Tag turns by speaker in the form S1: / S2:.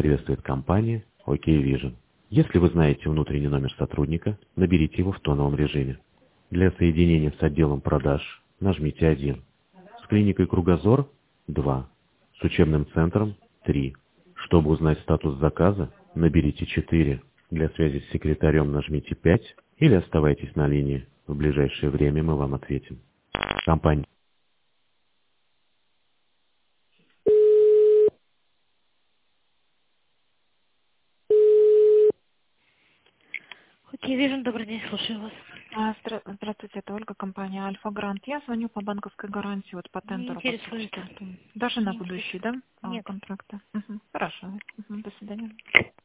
S1: приветствует компания OK Vision. Если вы знаете внутренний номер сотрудника, наберите его в тоновом режиме. Для соединения с отделом продаж нажмите 1. С клиникой «Кругозор» – 2. С учебным центром – 3. Чтобы узнать статус заказа, наберите 4. Для связи с секретарем нажмите 5 или оставайтесь на линии. В ближайшее время мы вам ответим. Компания.
S2: Окей, Vision, добрый день, слушаю вас.
S3: Здравствуйте, это Ольга, компания Альфа Грант. Я звоню по банковской гарантии вот по
S2: Не
S3: тендеру.
S2: интересует.
S3: Даже на
S2: Не
S3: будущий,
S2: интересует.
S3: да,
S2: Нет.
S3: контракты? Хорошо. До свидания.